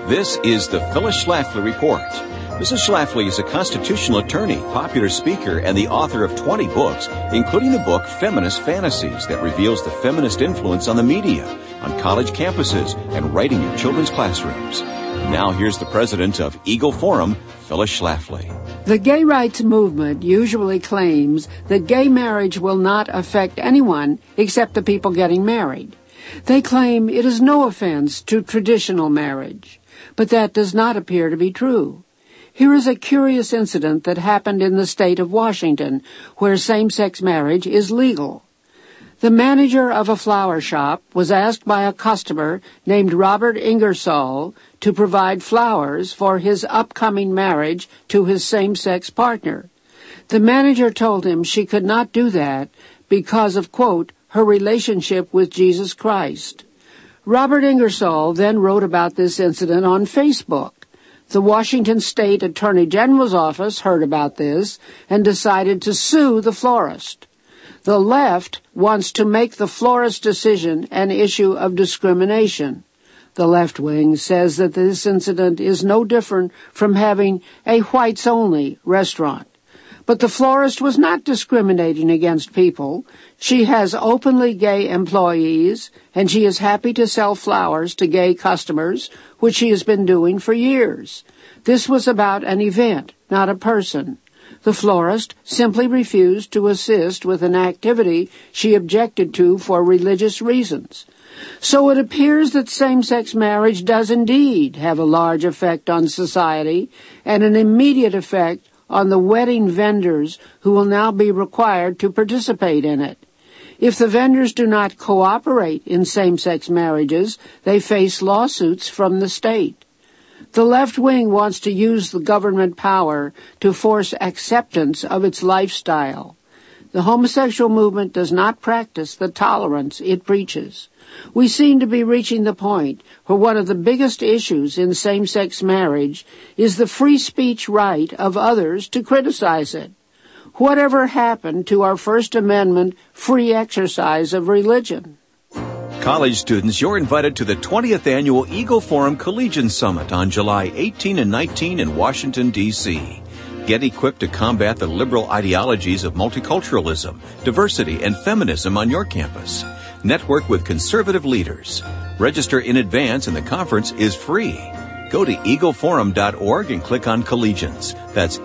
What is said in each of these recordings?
This is the Phyllis Schlafly Report. Mrs. Schlafly is a constitutional attorney, popular speaker, and the author of 20 books, including the book Feminist Fantasies that reveals the feminist influence on the media, on college campuses, and right in your children's classrooms. And now here's the president of Eagle Forum, Phyllis Schlafly. The gay rights movement usually claims that gay marriage will not affect anyone except the people getting married. They claim it is no offense to traditional marriage, but that does not appear to be true. Here is a curious incident that happened in the state of Washington, where same-sex marriage is legal. The manager of a flower shop was asked by a customer named Robert Ingersoll to provide flowers for his upcoming marriage to his same-sex partner. The manager told him she could not do that because of, quote, her relationship with Jesus Christ. Robert Ingersoll then wrote about this incident on Facebook. The Washington State Attorney General's office heard about this and decided to sue the florist. The left wants to make the florist's decision an issue of discrimination. The left wing says that this incident is no different from having a whites-only restaurant. But the florist was not discriminating against people. She has openly gay employees, and she is happy to sell flowers to gay customers, which she has been doing for years. This was about an event, not a person. The florist simply refused to assist with an activity she objected to for religious reasons. So it appears that same-sex marriage does indeed have a large effect on society and an immediate effect on the wedding vendors who will now be required to participate in it. If the vendors do not cooperate in same-sex marriages, they face lawsuits from the state. The left wing wants to use the government power to force acceptance of its lifestyle. The homosexual movement does not practice the tolerance it preaches. We seem to be reaching the point where one of the biggest issues in same-sex marriage is the free speech right of others to criticize it. Whatever happened to our First Amendment free exercise of religion? College students, you're invited to the 20th Annual Eagle Forum Collegian Summit on July 18 and 19 in Washington, D.C. Get equipped to combat the liberal ideologies of multiculturalism, diversity, and feminism on your campus. Network with conservative leaders. Register in advance and the conference is free. Go to eagleforum.org and click on Collegians. That's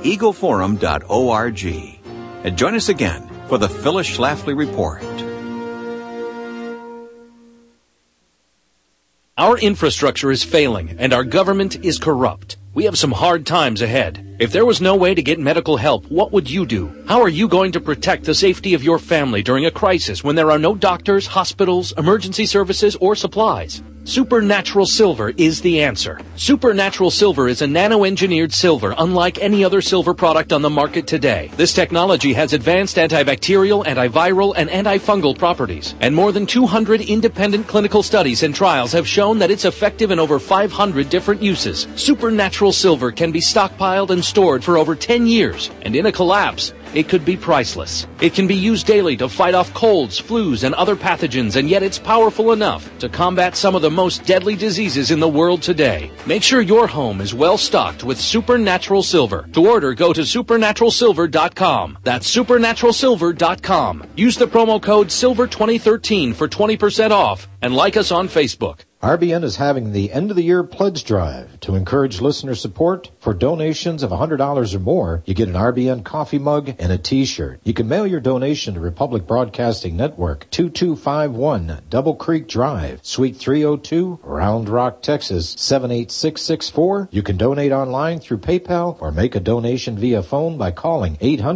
eagleforum.org. And join us again for the Phyllis Schlafly Report. Our infrastructure is failing and our government is corrupt. We have some hard times ahead. If there was no way to get medical help, what would you do? How are you going to protect the safety of your family during a crisis when there are no doctors, hospitals, emergency services, or supplies? Supernatural Silver is the answer. Supernatural Silver is a nano-engineered silver unlike any other silver product on the market today. This technology has advanced antibacterial, antiviral, and antifungal properties, and more than 200 independent clinical studies and trials have shown that it's effective in over 500 different uses. Supernatural Silver can be stockpiled and stored for over 10 years, and in a collapse, it could be priceless. It can be used daily to fight off colds, flus, and other pathogens, and yet it's powerful enough to combat some of the most deadly diseases in the world today. Make sure your home is well stocked with Supernatural Silver. To order, go to supernaturalsilver.com. That's supernaturalsilver.com. Use the promo code SILVER2013 for 20% off, and like us on Facebook. RBN is having the end-of-the-year pledge drive. To encourage listener support, for donations of $100 or more, you get an RBN coffee mug and a T-shirt. You can mail your donation to Republic Broadcasting Network, 2251 Double Creek Drive, Suite 302, Round Rock, Texas, 78664. You can donate online through PayPal or make a donation via phone by calling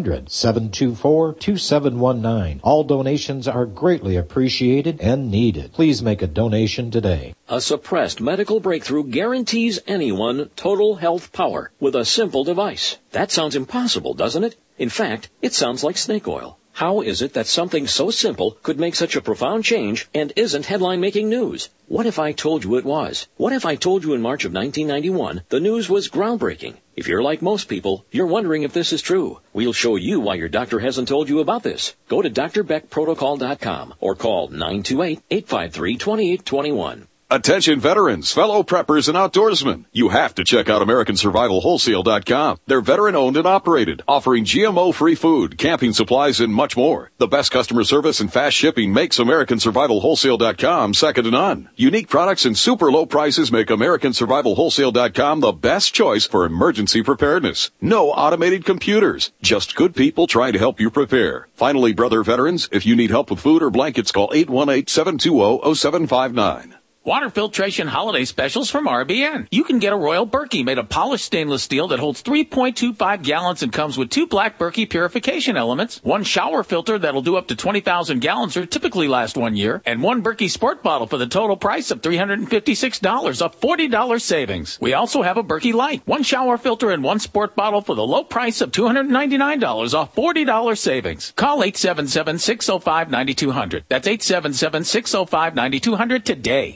800-724-2719. All donations are greatly appreciated and needed. Please make a donation today. A suppressed medical breakthrough guarantees anyone total health power with a simple device. That sounds impossible, doesn't it? In fact, it sounds like snake oil. How is it that something so simple could make such a profound change and isn't headline-making news? What if I told you it was? What if I told you in March of 1991 the news was groundbreaking? If you're like most people, you're wondering if this is true. We'll show you why your doctor hasn't told you about this. Go to drbeckprotocol.com or call 928-853-2821. Attention veterans, fellow preppers, and outdoorsmen. You have to check out AmericanSurvivalWholesale.com. They're veteran-owned and operated, offering GMO-free food, camping supplies, and much more. The best customer service and fast shipping makes AmericanSurvivalWholesale.com second to none. Unique products and super low prices make AmericanSurvivalWholesale.com the best choice for emergency preparedness. No automated computers, just good people trying to help you prepare. Finally, brother veterans, if you need help with food or blankets, call 818-720-0759. Water filtration holiday specials from RBN. You can get a Royal Berkey made of polished stainless steel that holds 3.25 gallons and comes with 2 black Berkey purification elements, 1 shower filter that'll do up to 20,000 gallons or typically last 1 year, and 1 Berkey Sport bottle for the total price of $356, a $40 savings. We also have a Berkey Light, 1 shower filter and 1 sport bottle for the low price of $299, a $40 savings. Call 877-605-9200. That's 877-605-9200 today.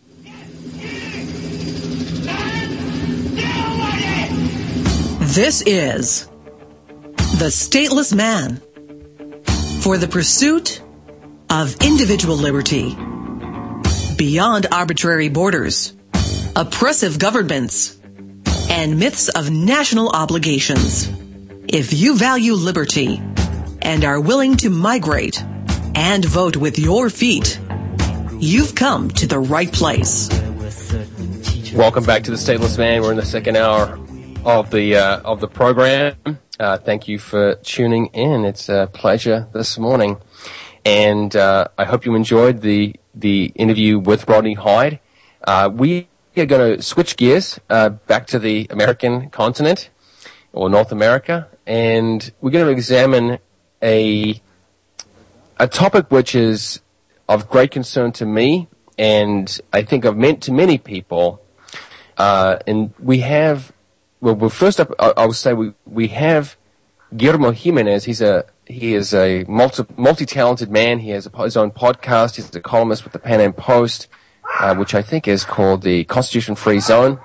This is The Stateless Man, for the pursuit of individual liberty, beyond arbitrary borders, oppressive governments, and myths of national obligations. If you value liberty and are willing to migrate and vote with your feet, you've come to the right place. Welcome back to The Stateless Man. We're in the second hour of the program. Thank you for tuning in. It's a pleasure this morning, and I hope you enjoyed the interview with Rodney Hyde. We are going to switch gears back to the American continent, or North America, and we're going to examine a topic which is of great concern to me, and I think of meant to many people. And we have. Well, first up, I would say we have Guillermo Jimenez. He is a multi-talented man. He has his own podcast. He's a columnist with the Pan Am Post, which I think is called the Constitution-Free Zone.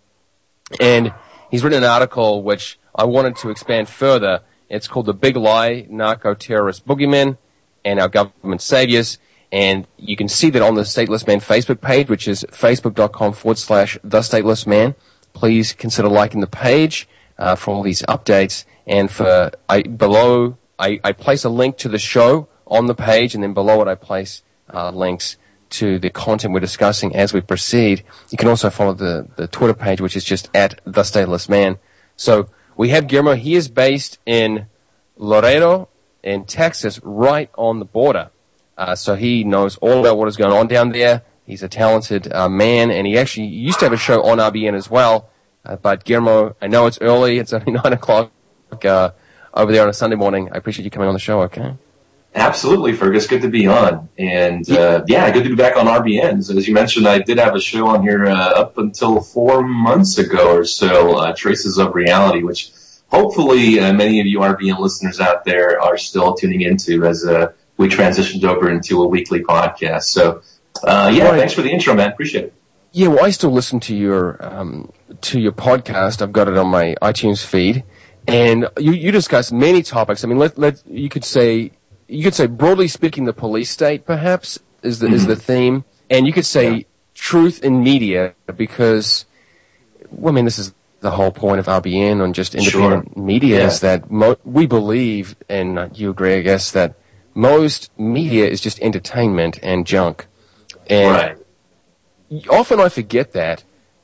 And he's written an article which I wanted to expand further. It's called The Big Lie, Narco-Terrorist Boogeymen and Our Government Saviors. And you can see that on the Stateless Man Facebook page, which is facebook.com/The Stateless Man. Please consider liking the page for all these updates. And below, I place a link to the show on the page, and then below it I place links to the content we're discussing as we proceed. You can also follow the Twitter page, which is just at The Stateless Man. So we have Guillermo. He is based in Laredo in Texas, right on the border. So he knows all about what is going on down there. He's a talented man, and he actually used to have a show on RBN as well. But Guillermo, I know it's early. It's only 9 o'clock over there on a Sunday morning. I appreciate you coming on the show, okay? Absolutely, Fergus. Good to be on. And, good to be back on RBN. So, as you mentioned, I did have a show on here up until 4 months ago or so, Traces of Reality, which hopefully many of you RBN listeners out there are still tuning into as we transitioned over into a weekly podcast. So, thanks for the intro, man. Appreciate it. Yeah, well, I still listen to your podcast. I've got it on my iTunes feed, and you discuss many topics. I mean, you could say broadly speaking, the police state perhaps is the theme, and you could say truth in media because, well, I mean, this is the whole point of RBN on just independent media is that we believe, and you agree, I guess, that most media is just entertainment and junk. And often I forget that,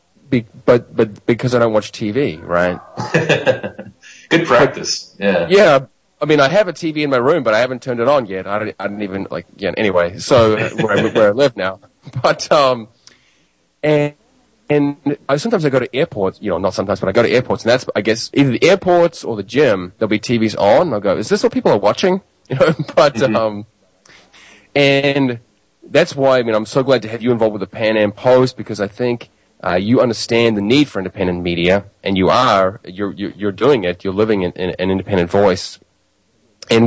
but because I don't watch TV, right? Good practice. Yeah. I mean, I have a TV in my room, but I haven't turned it on yet. I didn't even anyway. So where I live now, but and sometimes I go to airports. Not sometimes, but I go to airports, and that's I guess either the airports or the gym. There'll be TVs on. I'll go, is this what people are watching? But and that's why, I mean, I'm so glad to have you involved with the Pan Am Post because I think you understand the need for independent media, and you're doing it. You're living in an independent voice. And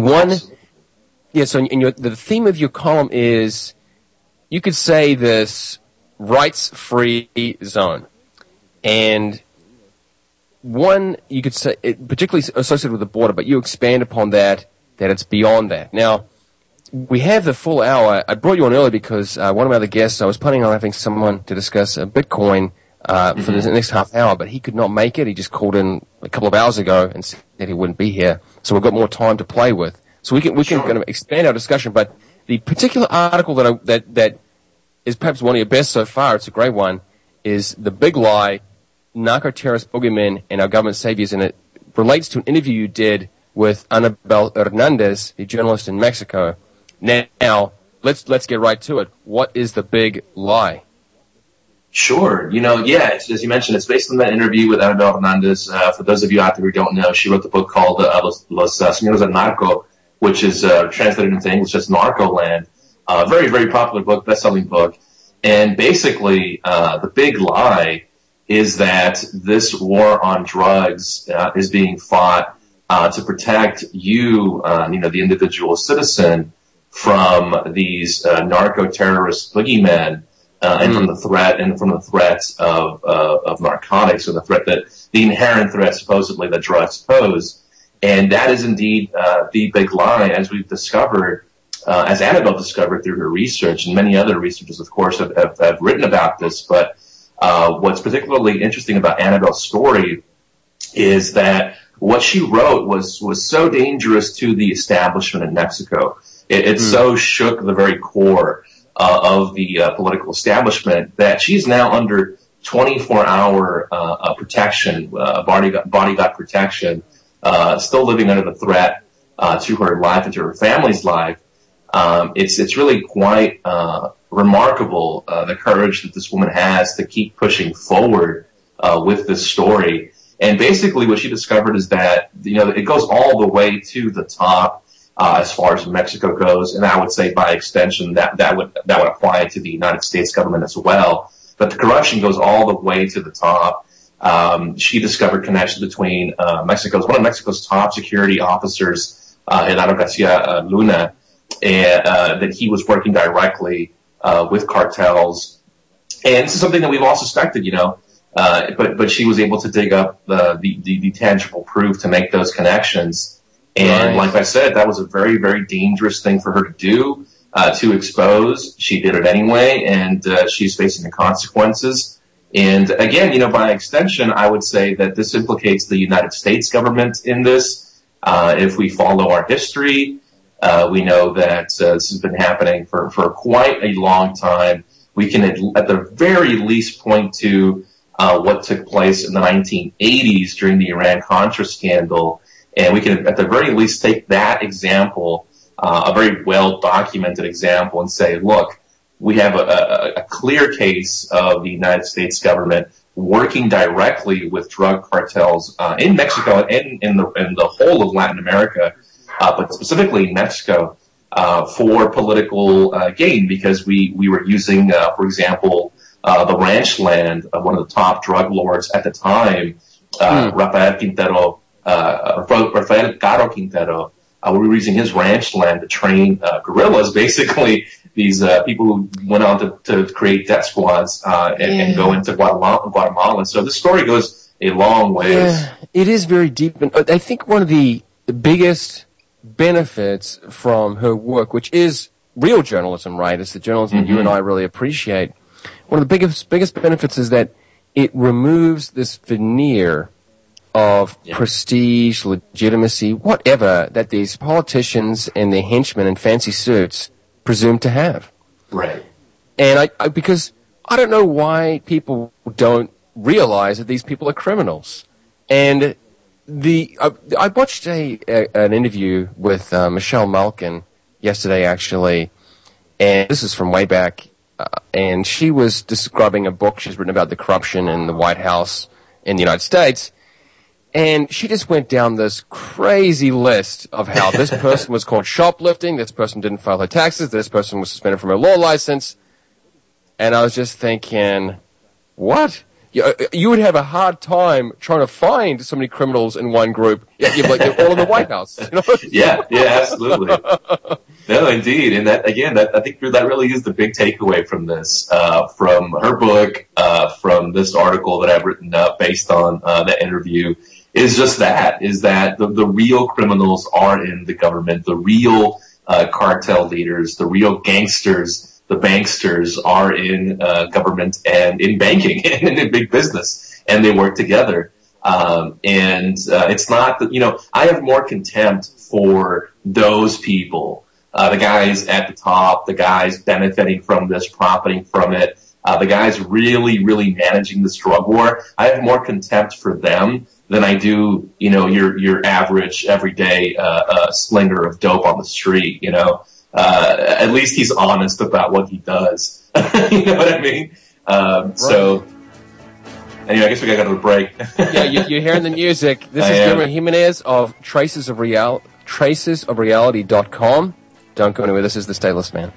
the theme of your column is, you could say this rights-free zone. And one, you could say, particularly associated with the border, but you expand upon that it's beyond that. Now, we have the full hour. I brought you on early because one of my other guests, I was planning on having someone to discuss Bitcoin for the next half hour, but he could not make it. He just called in a couple of hours ago and said he wouldn't be here. So we've got more time to play with. So we can kind of expand our discussion. But the particular article that is perhaps one of your best so far, it's a great one, is The Big Lie, Narco-Terrorist Boogeymen and Our Government Saviors. And it relates to an interview you did with Anabel Hernandez, the journalist in Mexico. Now, let's get right to it. What is the big lie? Sure. As you mentioned, it's based on that interview with Anabel Hernandez. For those of you out there who don't know, she wrote the book called Los Señores del Narco, which is translated into English as Narcoland. Very, very popular book, best-selling book. And basically, the big lie is that this war on drugs is being fought to protect you, the individual citizen, from these narco-terrorist boogeymen, and from the threat of narcotics, or the inherent threat supposedly that drugs pose. And that is indeed the big lie, as we've discovered, as Anabel discovered through her research, and many other researchers, of course, have written about this. But what's particularly interesting about Anabel's story is that what she wrote was so dangerous to the establishment in Mexico. It so shook the very core of the political establishment that she's now under 24-hour protection, bodyguard protection, still living under the threat to her life and to her family's life. It's really quite remarkable, the courage that this woman has to keep pushing forward with this story. And basically what she discovered is that, it goes all the way to the top as far as Mexico goes, and I would say by extension that would apply to the United States government as well. But the corruption goes all the way to the top. She discovered connections between one of Mexico's top security officers, Genaro Garcia Luna, and that he was working directly with cartels. And this is something that we've all suspected, but she was able to dig up the tangible proof to make those connections. And like I said, that was a very, very dangerous thing for her to do, to expose. She did it anyway, and she's facing the consequences. And again, by extension, I would say that this implicates the United States government in this. If we follow our history, we know that this has been happening for quite a long time. We can at the very least point to what took place in the 1980s during the Iran-Contra scandal. And we can, at the very least, take that example, a very well-documented example, and say, look, we have a clear case of the United States government working directly with drug cartels in Mexico and in the whole of Latin America, but specifically in Mexico, for political gain, because we were using, for example, the ranch land of one of the top drug lords at the time, Rafael Caro Quintero. We were using his ranch land to train guerrillas, basically these people who went on to create death squads and go into Guatemala. So this story goes a long way. Yeah, it is very deep. And I think one of the biggest benefits from her work, which is real journalism, right? It's the journalism you and I really appreciate. One of the biggest benefits is that it removes this veneer of prestige, legitimacy, whatever that these politicians and their henchmen in fancy suits presume to have. Right. And because I don't know why people don't realize that these people are criminals. And I watched an interview with Michelle Malkin yesterday, actually, and this is from way back, and she was describing a book she's written about the corruption in the White House in the United States. And she just went down this crazy list of how this person was caught shoplifting, this person didn't file her taxes, this person was suspended from her law license. And I was just thinking, what? You would have a hard time trying to find so many criminals in one group. Yeah, they're all in the White House. Yeah, absolutely. No, indeed. And that, again, I think that really is the big takeaway from this, from her book, from this article that I've written up based on that interview, is that the real criminals are in the government. The real cartel leaders, the real gangsters, the banksters are in government and in banking and in big business, and they work together. It's not that, I have more contempt for those people, the guys at the top, the guys benefiting from this, profiting from it, the guys really, really managing this drug war. I have more contempt for them than I do, your average, everyday, slinger of dope on the street, at least he's honest about what he does. You know what I mean? Right. So, anyway, I guess we gotta go to a break. Yeah, you're hearing the music. This is Guillermo Jimenez of tracesofreality.com. Don't go anywhere. This is the Stateless Man.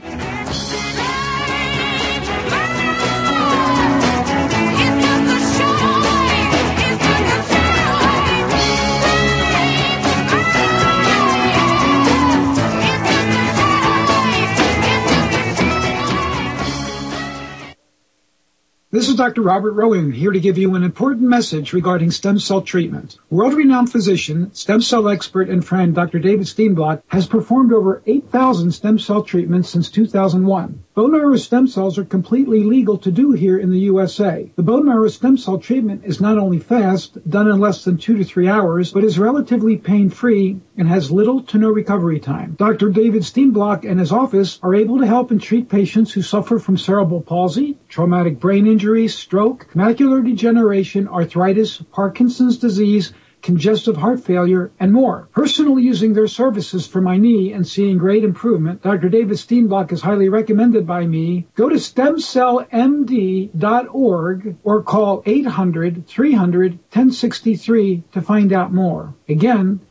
This is Dr. Robert Rowan, here to give you an important message regarding stem cell treatment. World-renowned physician, stem cell expert, and friend Dr. David Steenblock has performed over 8,000 stem cell treatments since 2001. Bone marrow stem cells are completely legal to do here in the USA. The bone marrow stem cell treatment is not only fast, done in less than 2 to 3 hours, but is relatively pain-free and has little to no recovery time. Dr. David Steenblock and his office are able to help and treat patients who suffer from cerebral palsy, traumatic brain injury, stroke, macular degeneration, arthritis, Parkinson's disease, congestive heart failure, and more. Personally using their services for my knee and seeing great improvement, Dr. David Steenblock is highly recommended by me. Go to stemcellmd.org or call 800-300-1063 to find out more. Again,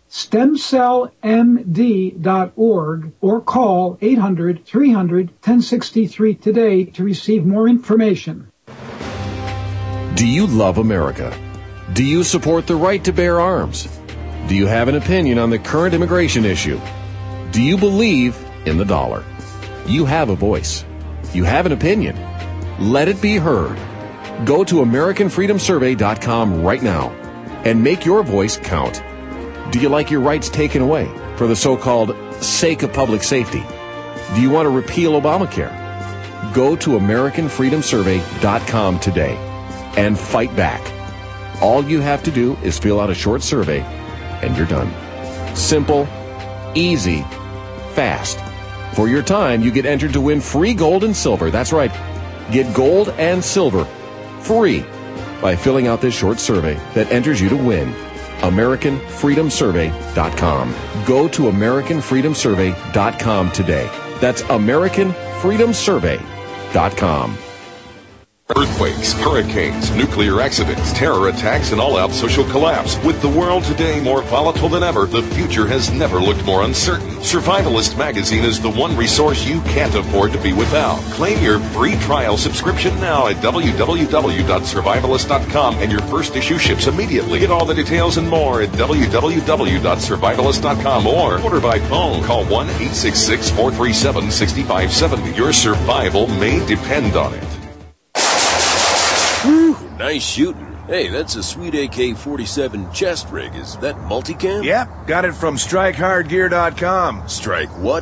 stemcellmd.org or call 800-300-1063 today to receive more information. Do you love America? Do you support the right to bear arms? Do you have an opinion on the current immigration issue? Do you believe in the dollar? You have a voice. You have an opinion. Let it be heard. Go to AmericanFreedomSurvey.com right now and make your voice count. Do you like your rights taken away for the so-called sake of public safety? Do you want to repeal Obamacare? Go to AmericanFreedomSurvey.com today and fight back. All you have to do is fill out a short survey, and you're done. Simple, easy, fast. For your time, you get entered to win free gold and silver. That's right. Get gold and silver free by filling out this short survey that enters you to win. AmericanFreedomSurvey.com. Go to AmericanFreedomSurvey.com today. That's AmericanFreedomSurvey.com. Earthquakes, hurricanes, nuclear accidents, terror attacks, and all-out social collapse. With the world today more volatile than ever, the future has never looked more uncertain. Survivalist Magazine is the one resource you can't afford to be without. Claim your free trial subscription now at www.survivalist.com, and your first issue ships immediately. Get all the details and more at www.survivalist.com or order by phone. Call 1-866-437-6570. Your survival may depend on it. Whew, nice shooting. Hey, that's a sweet AK-47 chest rig. Is that multicam? Yep, got it from StrikeHardGear.com. Strike what?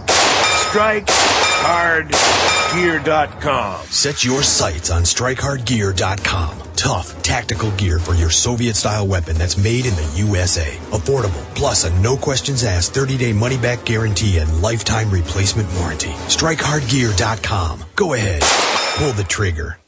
StrikeHardGear.com. Set your sights on StrikeHardGear.com. Tough, tactical gear for your Soviet-style weapon that's made in the USA. Affordable, plus a no-questions-asked 30-day money-back guarantee and lifetime replacement warranty. StrikeHardGear.com. Go ahead, pull the trigger.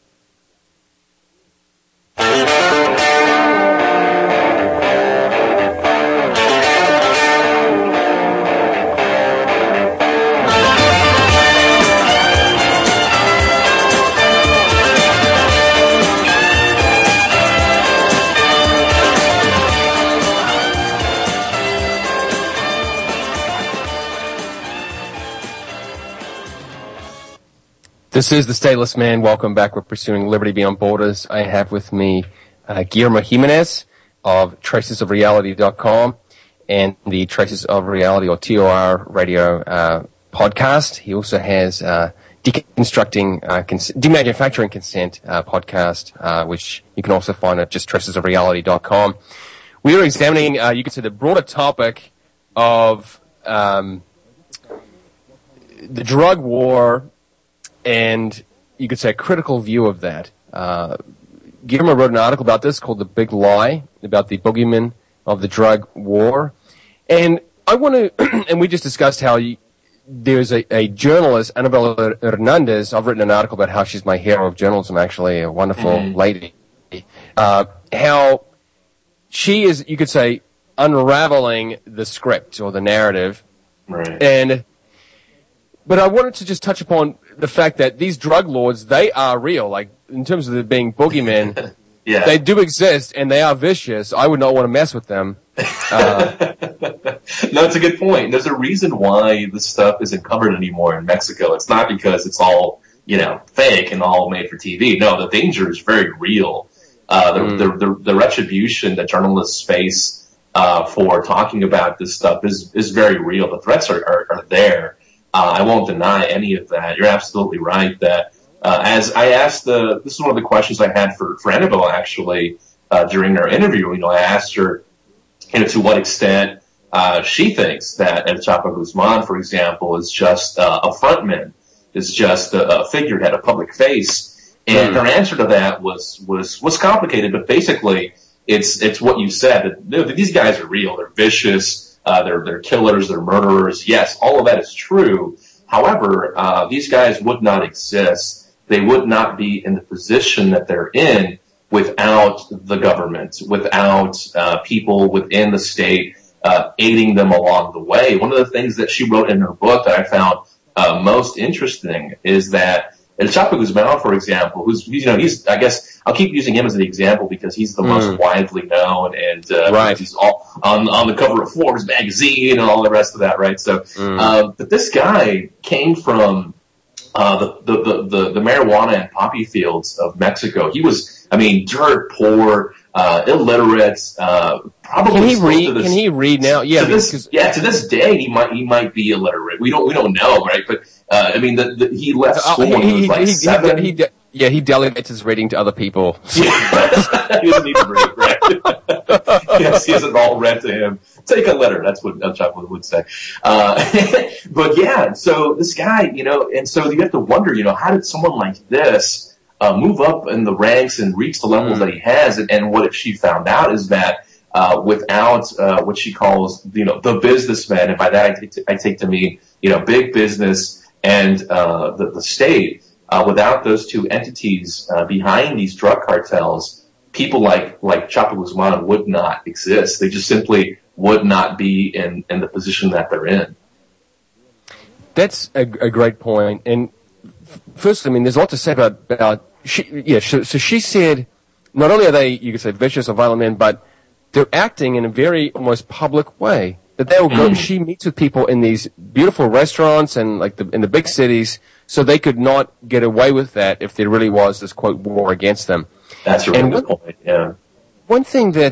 This is the Stateless Man. Welcome back. We're pursuing Liberty Beyond Borders. I have with me Guillermo Jimenez of tracesofreality.com and the Traces of Reality, or TOR radio podcast. He also has Demanufacturing Consent podcast, which you can also find at just tracesofreality.com. We are examining, you could say, the broader topic of the drug war, and you could say a critical view of that. Guillermo wrote an article about this called The Big Lie, about the boogeyman of the drug war. And I want to, and we just discussed how there's a journalist, Annabella Hernandez. I've written an article about how she's my hero of journalism, actually, a wonderful lady. How she is, you could say, unraveling the script or the narrative. Right. But I wanted to just touch upon the fact that these drug lords, they are real. Like, in terms of them being boogeymen, yeah. They do exist, and they are vicious. I would not want to mess with them. No, it's a good point. There's a reason why this stuff isn't covered anymore in Mexico. It's not because it's all, fake and all made for TV. No, the danger is very real. The retribution that journalists face for talking about this stuff is very real. The threats are there. I won't deny any of that. You're absolutely right that as I asked this is one of the questions I had for Annabelle actually during our interview. I asked her to what extent she thinks that El Chapo Guzman, for example, is just a frontman, is just a figurehead, a public face. And her answer to that was complicated, but basically it's what you said. That these guys are real. They're vicious. They're killers. They're murderers. Yes, all of that is true. However, these guys would not exist. They would not be in the position that they're in without the government, without people within the state aiding them along the way. One of the things that she wrote in her book that I found most interesting is that El Chapo Guzman, for example, he's I guess I'll keep using him as an example because he's the most widely known and he's all on the cover of Forbes magazine and all the rest of that, right? So, but this guy came from the marijuana and poppy fields of Mexico. He was, dirt poor, illiterate, probably. Can he read now? Yeah. To this day, he might be illiterate. We don't know, right? But he left school when he was like 7. He delegates his reading to other people. He doesn't need to read, right? Yes, he has it all read to him. Take a letter. That's what El Chapo would say. But yeah, so this guy, and so you have to wonder, how did someone like this move up in the ranks and reach the levels that he has? And what if she found out is that without what she calls, the businessman, and by that I take to mean, big business and the state, without those two entities behind these drug cartels, people like Chapo Guzman would not exist. They just simply would not be in the position that they're in. That's a great point. And first, there's a lot to say about so she said, not only are they, you could say, vicious or violent men, but they're acting in a very almost public way. That they will go, she meets with people in these beautiful restaurants and in the big cities, so they could not get away with that if there really was this, quote, war against them. That's a really good point, yeah. One thing that,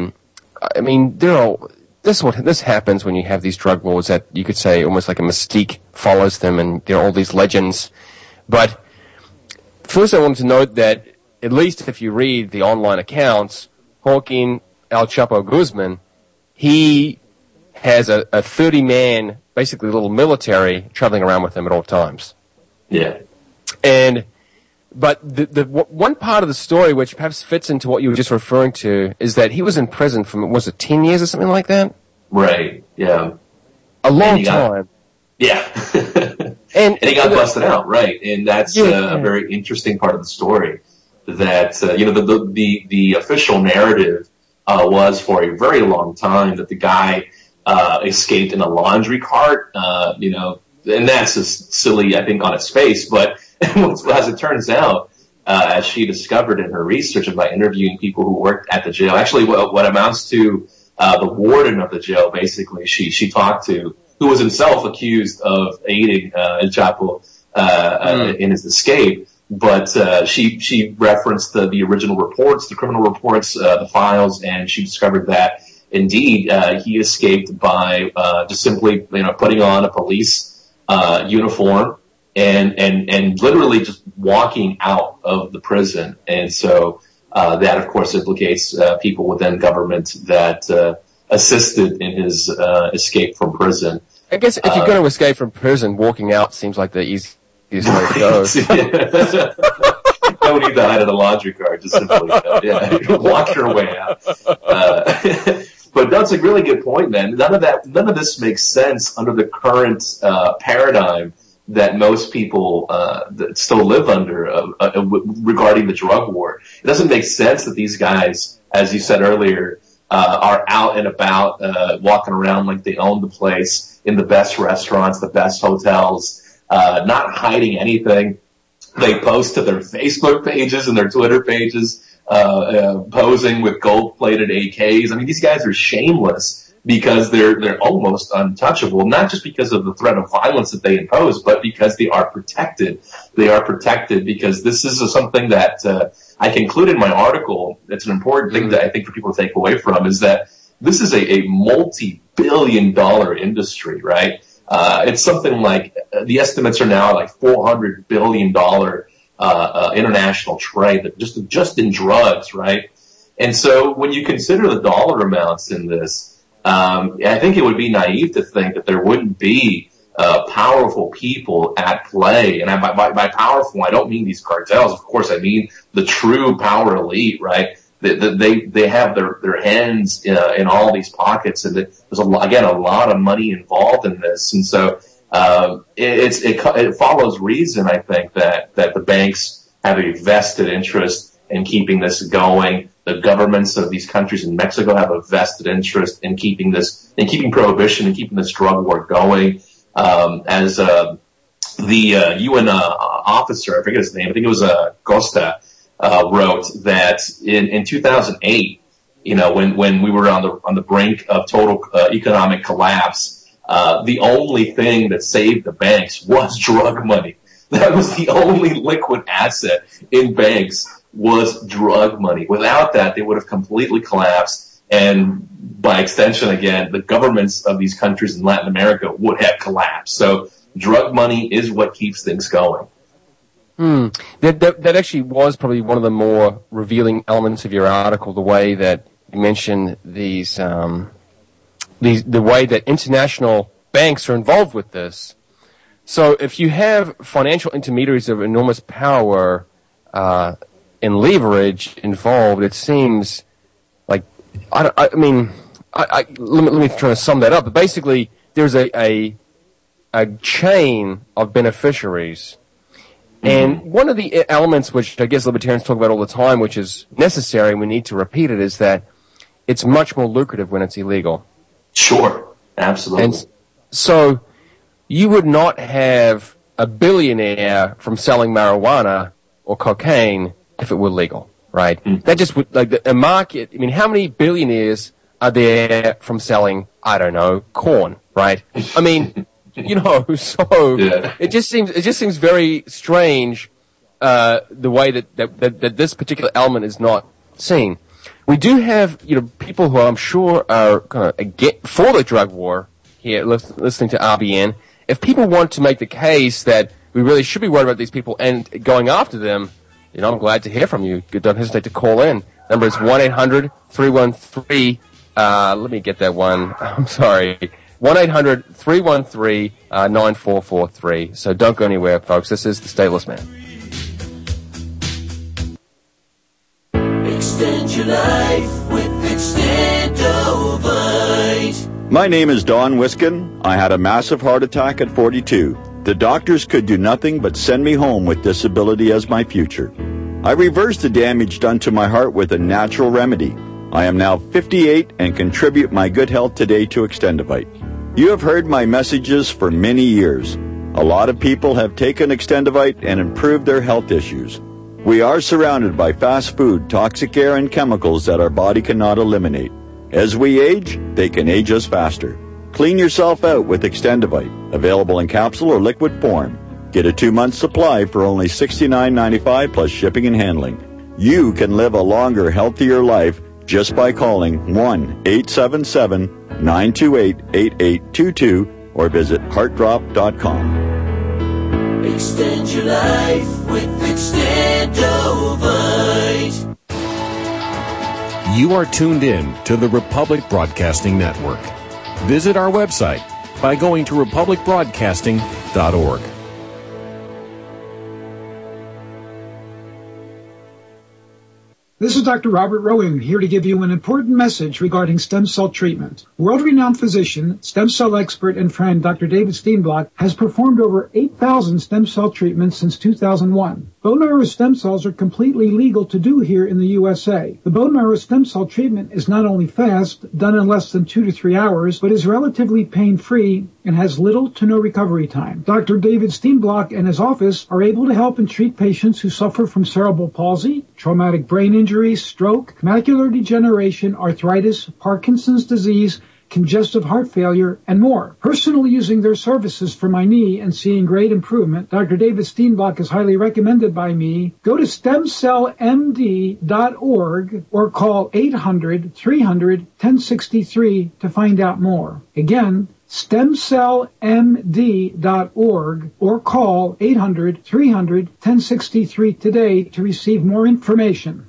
this happens when you have these drug wars that you could say almost like a mystique follows them and there are all these legends. But first I wanted to note that at least if you read the online accounts, Joaquin El Chapo Guzman, he has a 30-man, basically little military traveling around with him at all times. Yeah. But the one part of the story which perhaps fits into what you were just referring to is that he was in prison for, was it 10 years or something like that? Right, yeah. A long time. Yeah. and he got busted out, right. And that's a very interesting part of the story. That, the official narrative was for a very long time that the guy escaped in a laundry cart, and that's just silly, I think, on its face. But as it turns out, as she discovered in her research and by interviewing people who worked at the jail, actually what amounts to the warden of the jail, basically, she talked to, who was himself accused of aiding El Chapo in his escape. But she referenced the original reports, the criminal reports, the files, and she discovered that indeed he escaped by just simply putting on a police uniform and literally just walking out of the prison. And so that, of course, implicates people within government that assisted in his escape from prison. I guess if you're going to escape from prison, walking out seems like the easiest way to go. No need to hide in a laundry car. Just simply, walk your way out. But that's a really good point, man. None of this makes sense under the current paradigm that most people that still live under regarding the drug war. It doesn't make sense that these guys, as you said earlier, are out and about, walking around like they own the place, in the best restaurants, the best hotels, not hiding anything. They post to their Facebook pages and their Twitter pages, posing with gold-plated AKs. I mean, these guys are shameless because they're almost untouchable, not just because of the threat of violence that they impose, but because they are protected. They are protected because this is something that I concluded in my article. That's an important thing that I think for people to take away from, is that this is a multi-billion-dollar industry, right? It's something like, the estimates are now like $400 billion international trade, just in drugs, right? And so when you consider the dollar amounts in this, I think it would be naive to think that there wouldn't be powerful people at play. And by powerful, I don't mean these cartels. Of course, I mean the true power elite, right? They have their hands in all these pockets, and there's a lot of money involved in this. And so it follows reason, I think, that the banks have a vested interest in keeping this going. The governments of these countries in Mexico have a vested interest in keeping prohibition and keeping this drug war going. As the UN officer, I forget his name, I think it was Costa, wrote that in 2008, when we were on the brink of total economic collapse, the only thing that saved the banks was drug money. That was the only liquid asset in banks, was drug money. Without that, they would have completely collapsed, and by extension, again, the governments of these countries in Latin America would have collapsed. So drug money is what keeps things going. That actually was probably one of the more revealing elements of your article, the way that you mentioned the way that international banks are involved with this. So if you have financial intermediaries of enormous power and leverage involved, it seems like, let me try to sum that up. But basically, there's a chain of beneficiaries. And one of the elements which I guess libertarians talk about all the time, which is necessary and we need to repeat it, is that it's much more lucrative when it's illegal. Sure. Absolutely. And so you would not have a billionaire from selling marijuana or cocaine if it were legal, right? That just would, like, a market, I mean, how many billionaires are there from selling, I don't know, corn, right? I mean, so it just seems very strange, the way that this particular element is not seen. We do have, people who I'm sure are kind of for the drug war here, listening to RBN. If people want to make the case that we really should be worried about these people and going after them, I'm glad to hear from you. Don't hesitate to call in. Number is 1-800-313, let me get that one. I'm sorry. 1-800-313-9443. So don't go anywhere, folks. This is The Stateless Man. Extend your life with Extendovite. My name is Don Wiskin. I had a massive heart attack at 42. The doctors could do nothing but send me home with disability as my future. I reversed the damage done to my heart with a natural remedy. I am now 58 and contribute my good health today to Extendovite. You have heard my messages for many years. A lot of people have taken Extendovite and improved their health issues. We are surrounded by fast food, toxic air, and chemicals that our body cannot eliminate. As we age, they can age us faster. Clean yourself out with Extendovite, available in capsule or liquid form. Get a 2-month supply for only $69.95 plus shipping and handling. You can live a longer, healthier life just by calling 1-877-928-8822 or visit heartdrop.com. Extend your life with Extendovite. You are tuned in to the Republic Broadcasting Network. Visit our website, by going to republicbroadcasting.org. This is Dr. Robert Rowan here to give you an important message regarding stem cell treatment. World-renowned physician, stem cell expert, and friend Dr. David Steenblock has performed over 8,000 stem cell treatments since 2001. Bone marrow stem cells are completely legal to do here in the USA. The bone marrow stem cell treatment is not only fast, done in less than 2 to 3 hours, but is relatively pain-free and has little to no recovery time. Dr. David Steenblock and his office are able to help and treat patients who suffer from cerebral palsy, traumatic brain injury, stroke, macular degeneration, arthritis, Parkinson's disease, congestive heart failure, and more. Personally using their services for my knee and seeing great improvement, Dr. David Steenblock is highly recommended by me. Go to stemcellmd.org or call 800-300-1063 to find out more. Again, stemcellmd.org or call 800-300-1063 today to receive more information.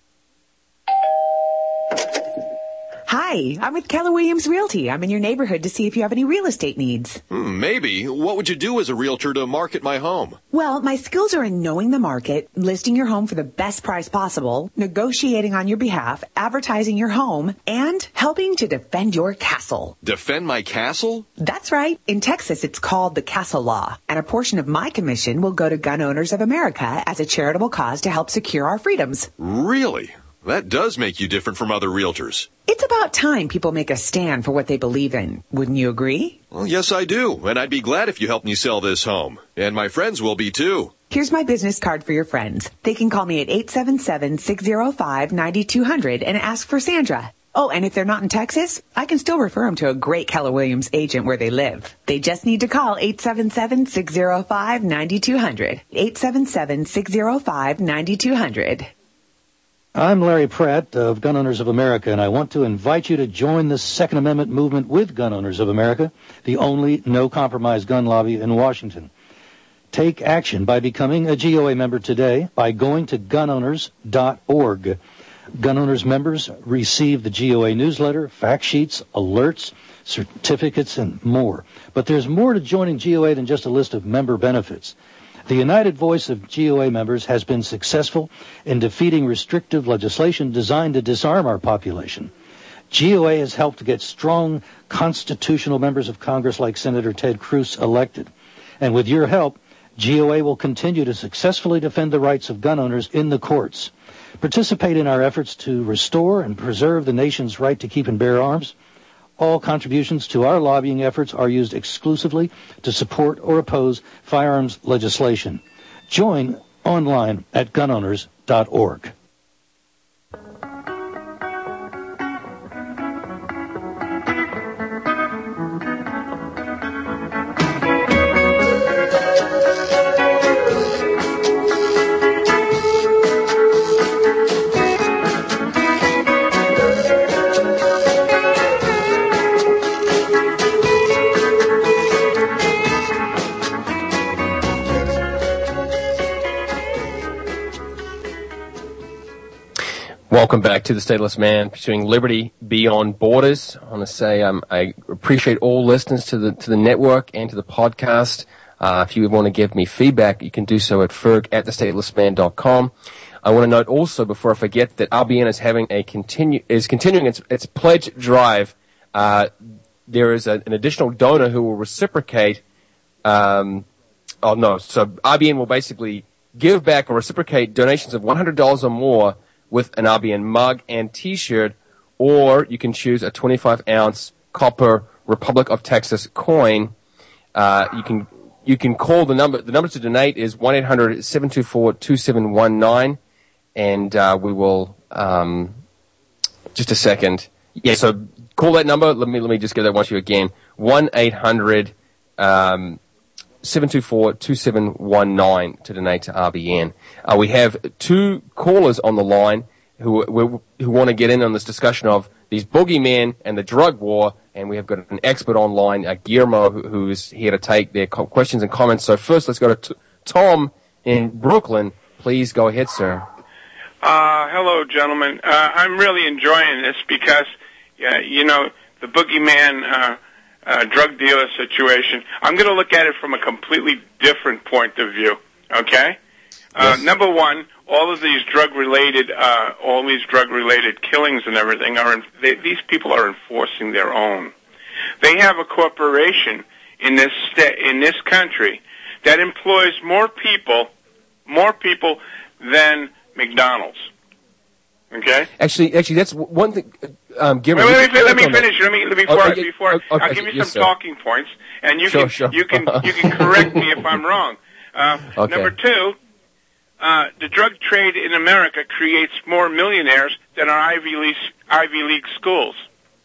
Hi, I'm with Keller Williams Realty. I'm in your neighborhood to see if you have any real estate needs. Maybe. What would you do as a realtor to market my home? Well, my skills are in knowing the market, listing your home for the best price possible, negotiating on your behalf, advertising your home, and helping to defend your castle. Defend my castle? That's right. In Texas, it's called the Castle Law, and a portion of my commission will go to Gun Owners of America as a charitable cause to help secure our freedoms. Really? That does make you different from other realtors. It's about time people make a stand for what they believe in. Wouldn't you agree? Well, yes, I do. And I'd be glad if you helped me sell this home. And my friends will be, too. Here's my business card for your friends. They can call me at 877-605-9200 and ask for Sandra. Oh, and if they're not in Texas, I can still refer them to a great Keller Williams agent where they live. They just need to call 877-605-9200. 877-605-9200. I'm Larry Pratt of Gun Owners of America, and I want to invite you to join the Second Amendment movement with Gun Owners of America, the only no-compromise gun lobby in Washington. Take action by becoming a GOA member today by going to gunowners.org. Gun Owners members receive the GOA newsletter, fact sheets, alerts, certificates, and more. But there's more to joining GOA than just a list of member benefits. The united voice of GOA members has been successful in defeating restrictive legislation designed to disarm our population. GOA has helped to get strong constitutional members of Congress like Senator Ted Cruz elected. And with your help, GOA will continue to successfully defend the rights of gun owners in the courts. Participate in our efforts to restore and preserve the nation's right to keep and bear arms. All contributions to our lobbying efforts are used exclusively to support or oppose firearms legislation. Join online at gunowners.org. Welcome back to the Stateless Man, pursuing liberty beyond borders. I want to say I appreciate all listeners to the network and to the podcast. If you want to give me feedback, you can do so at ferg@thestatelessman.com. I want to note also, before I forget, that RBN is having continuing its pledge drive. There is an additional donor who will reciprocate. So RBN will basically give back or reciprocate donations of $100 or more with an RBN mug and T-shirt, or you can choose a 25-ounce copper Republic of Texas coin. You can call the number. The number to donate is 1-800-724-2719, and we will just a second. Yeah, so call that number. Let me just get that one to you again. 1-800-724-2719 to donate to RBN. We have two callers on the line who want to get in on this discussion of these boogeymen and the drug war, and we have got an expert online, Guillermo, who is here to take their questions and comments. So first, let's go to Tom in Brooklyn. Please go ahead, sir. Hello, gentlemen. I'm really enjoying this because, the boogeyman drug dealer situation, I'm going to look at it from a completely different point of view. Okay? Yes. Number one, all these drug-related killings and everything these people are enforcing their own. They have a corporation in this country that employs more people than McDonald's. Okay. Actually, that's one thing. Let me finish. Before I'll give you some talking points, and you can correct me if I'm wrong. Number two, the drug trade in America creates more millionaires than our Ivy League schools.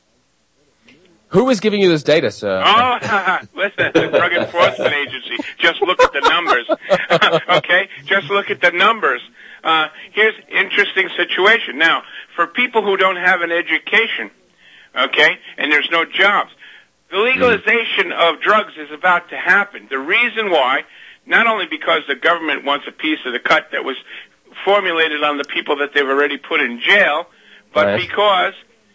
Who is giving you this data, sir? Oh, listen, the Drug Enforcement Agency. Just look at the numbers. Okay? Just look at the numbers. Here's an interesting situation. Now, for people who don't have an education, okay, and there's no jobs, the legalization of drugs is about to happen. The reason why, not only because the government wants a piece of the cut that was formulated on the people that they've already put in jail, but because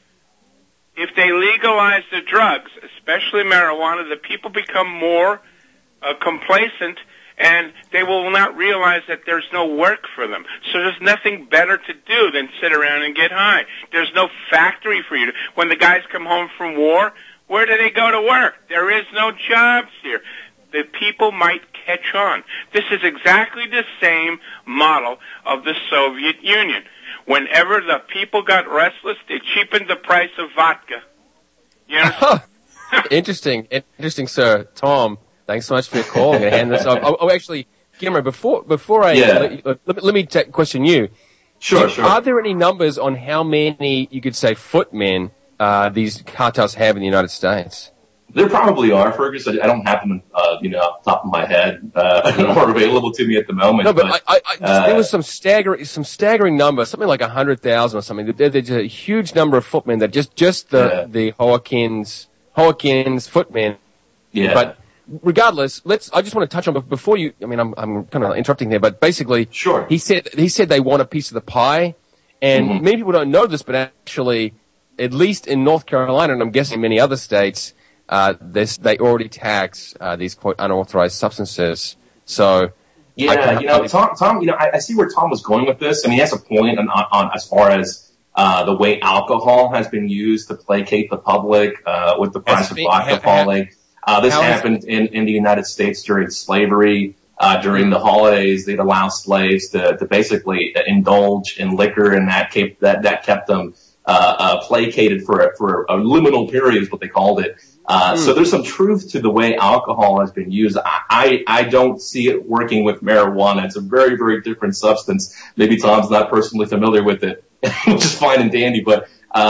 if they legalize the drugs, especially marijuana, the people become more complacent, and they will not realize that there's no work for them. So there's nothing better to do than sit around and get high. There's no factory for you. When the guys come home from war, where do they go to work? There is no jobs here. The people might catch on. This is exactly the same model of the Soviet Union. Whenever the people got restless, they cheapened the price of vodka. You know? Interesting, sir. Tom, thanks so much for your call. I'm going to hand this off. Oh, actually, Cameron, before I let me question you. Sure. Are there any numbers on how many, you could say, footmen these cartels have in the United States? There probably are, Fergus. I don't have them, off the top of my head, or available to me at the moment. No, but there was some staggering number, something like 100,000 or something. There's a huge number of footmen that just the Hawkins footmen. Yeah. But regardless, I just want to touch on before you. I mean, I'm kind of interrupting there, but basically, sure. He said they want a piece of the pie, and many people don't know this, but actually, at least in North Carolina, and I'm guessing many other states. They already tax these quote unauthorized substances. So Tom, I see where Tom was going with this. I mean, he has a point on as far as the way alcohol has been used to placate the public with the price of vodka falling. This happened in the United States during slavery. During the holidays, they'd allow slaves to basically indulge in liquor, and that kept them placated for a liminal period is what they called it. So there's some truth to the way alcohol has been used. I don't see it working with marijuana. It's a very, very different substance. Maybe Tom's not personally familiar with it, which is fine and dandy, but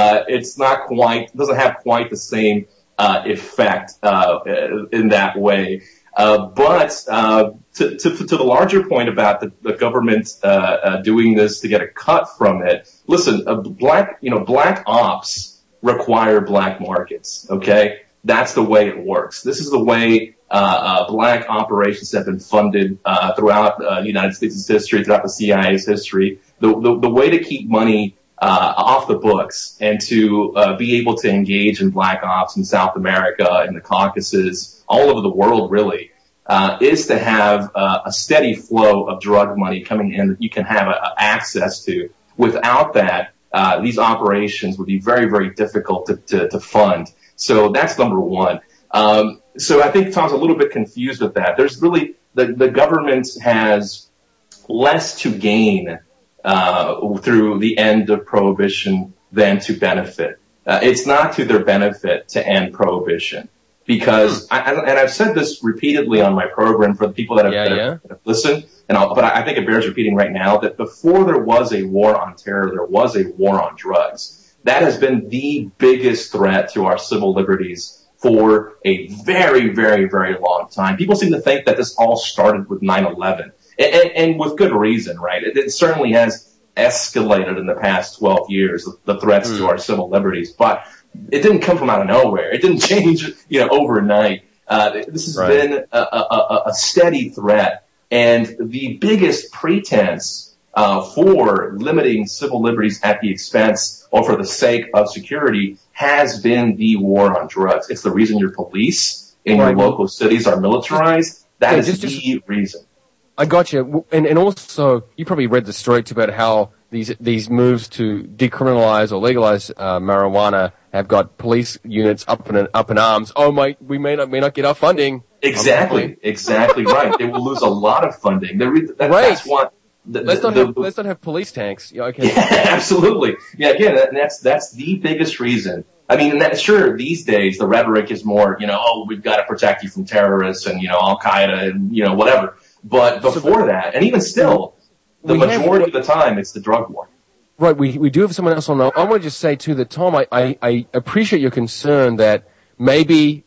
doesn't have quite the same effect in that way. But to the larger point about the government doing this to get a cut from it, listen, black ops require black markets, okay? That's the way it works. This is the way black operations have been funded throughout the United States' history, throughout the CIA's history. The way to keep money off the books and to be able to engage in black ops in South America, in the Caucasus, all over the world really, is to have a steady flow of drug money coming in that you can have access to. Without that, these operations would be very, very difficult to fund. So that's number one. So I think Tom's a little bit confused with that. There's really, the government has less to gain through the end of prohibition than to benefit. It's not to their benefit to end prohibition. Because, and I've said this repeatedly on my program for the people that have listened, but I think it bears repeating right now, that before there was a war on terror, there was a war on drugs. That has been the biggest threat to our civil liberties for a very, very, very long time. People seem to think that this all started with 9/11, and with good reason, right? It certainly has escalated in the past 12 years, the threats to our civil liberties, but it didn't come from out of nowhere. It didn't change, overnight. This has been a steady threat, and the biggest pretense for limiting civil liberties at the expense or for the sake of security has been the war on drugs. It's the reason your police in your local cities are militarized. That is the reason. I got you. And also, you probably read the story too about how these moves to decriminalize or legalize marijuana have got police units up in arms. Oh my, we may not get our funding. Exactly right. They will lose a lot of funding. That's what. Let's not have police tanks. Yeah, okay. Yeah, absolutely. Yeah, again, that's the biggest reason. I mean, sure, these days the rhetoric is more, we've got to protect you from terrorists and, Al Qaeda and, whatever. But before that, and even still, the majority of the time, it's the drug war. Right. We do have someone else on. I want to just say too that, Tom, I appreciate your concern that maybe,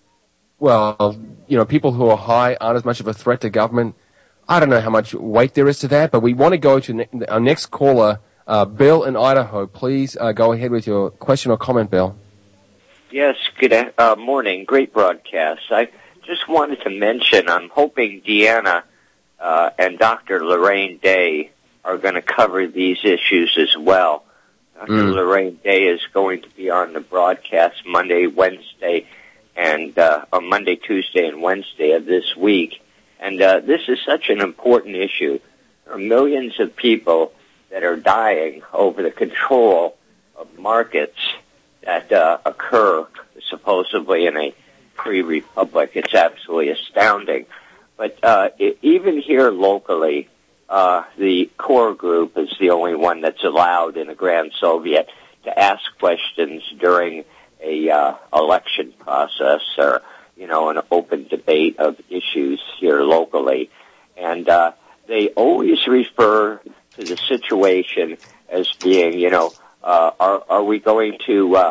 people who are high aren't as much of a threat to government. I don't know how much weight there is to that, but we want to go to our next caller, Bill in Idaho. Please go ahead with your question or comment, Bill. Yes, good morning. Great broadcast. I just wanted to mention I'm hoping Deanna and Dr. Lorraine Day are going to cover these issues as well. Dr. Lorraine Day is going to be on the broadcast Monday, Wednesday, and on Monday, Tuesday, and Wednesday of this week. And this is such an important issue. There are millions of people that are dying over the control of markets that occur supposedly in a free republic. It's absolutely astounding. But even here locally, the core group is the only one that's allowed in a Grand Soviet to ask questions during a election process or an open debate of issues here locally. And they always refer to the situation as being, are we going to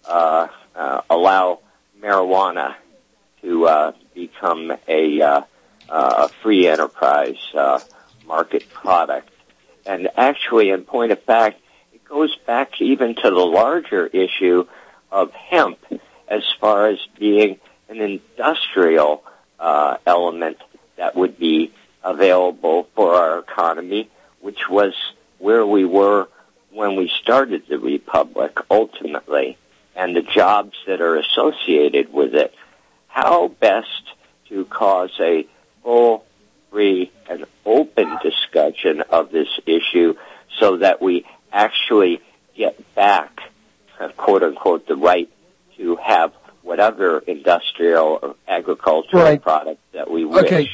allow marijuana to become a free enterprise market product? And actually, in point of fact, it goes back even to the larger issue of hemp as far as being an industrial element that would be available for our economy, which was where we were when we started the republic ultimately, and the jobs that are associated with it. How best to cause a full, free, and open discussion of this issue so that we actually get back, quote unquote, the right to have whatever industrial or agricultural product that we wish. Okay.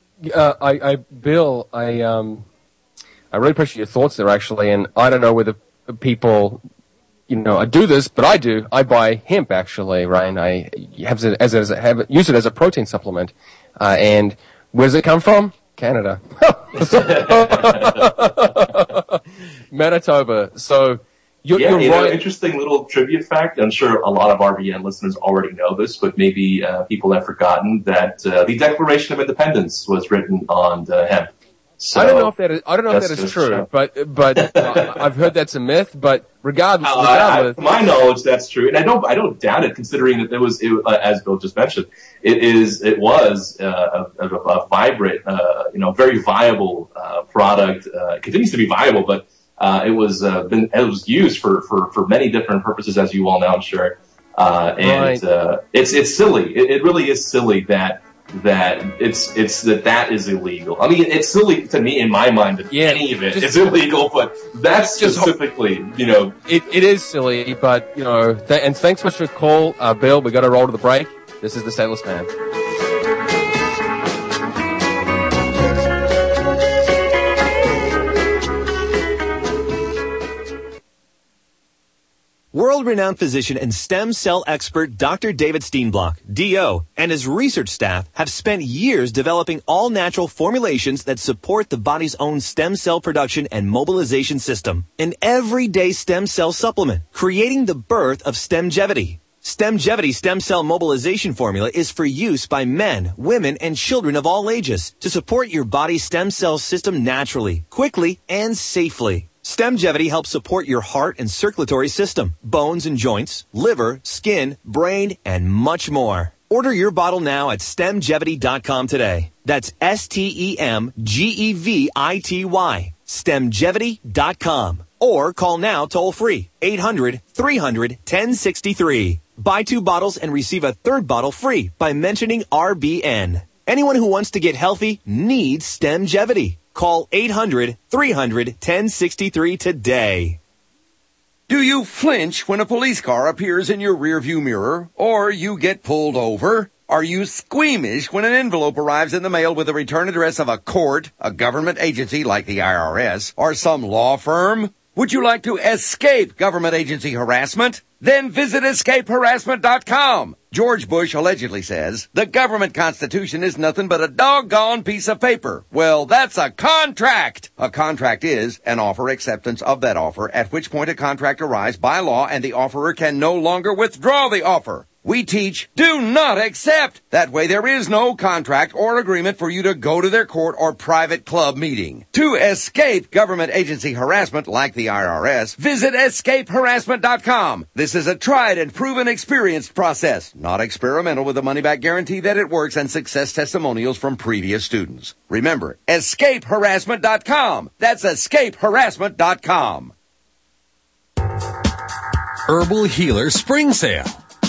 Bill, I really appreciate your thoughts there, actually, and I don't know whether people, I do this, but I do. I buy hemp, actually, right? And I use it as a protein supplement. And where does it come from? Canada. Manitoba. So, You're right. Interesting little trivia fact. I'm sure a lot of RBN listeners already know this, but maybe people have forgotten that the Declaration of Independence was written on hemp. So I don't know if that is true, but I've heard that's a myth. But regardless, to my knowledge, that's true, and I don't doubt it, considering that it was as Bill just mentioned, it was a vibrant, very viable product. It continues to be viable, but it was used for many different purposes, as you all know, I'm sure. It's silly. It really is silly that that is illegal. I mean, it's silly to me in my mind that any of it is illegal, but that's specifically, It is silly, but, and thanks so much for the call, Bill. We got to roll to the break. This is the Stateless Man. World-renowned physician and stem cell expert Dr. David Steenblock, DO, and his research staff have spent years developing all-natural formulations that support the body's own stem cell production and mobilization system. An everyday stem cell supplement, creating the birth of Stemgevity. Stemgevity stem cell mobilization formula is for use by men, women, and children of all ages to support your body's stem cell system naturally, quickly, and safely. Stemgevity helps support your heart and circulatory system, bones and joints, liver, skin, brain, and much more. Order your bottle now at stemgevity.com today. That's STEMGEVITY. STEMGevity.com. Or call now toll free, 800-300-1063. Buy 2 bottles and receive a 3rd bottle free by mentioning RBN. Anyone who wants to get healthy needs STEMGevity. Call 800-300-1063 today. Do you flinch when a police car appears in your rearview mirror or you get pulled over? Are you squeamish when an envelope arrives in the mail with the return address of a court, a government agency like the IRS, or some law firm? Would you like to escape government agency harassment? Then visit escapeharassment.com. George Bush allegedly says, the government constitution is nothing but a doggone piece of paper. Well, that's a contract. A contract is an offer acceptance of that offer, at which point a contract arrives by law and the offerer can no longer withdraw the offer. We teach, do not accept. That way there is no contract or agreement for you to go to their court or private club meeting. To escape government agency harassment like the IRS, visit escapeharassment.com. This is a tried and proven experienced process, not experimental, with a money-back guarantee that it works and success testimonials from previous students. Remember, escapeharassment.com. That's escapeharassment.com. Herbal Healer Spring Sale.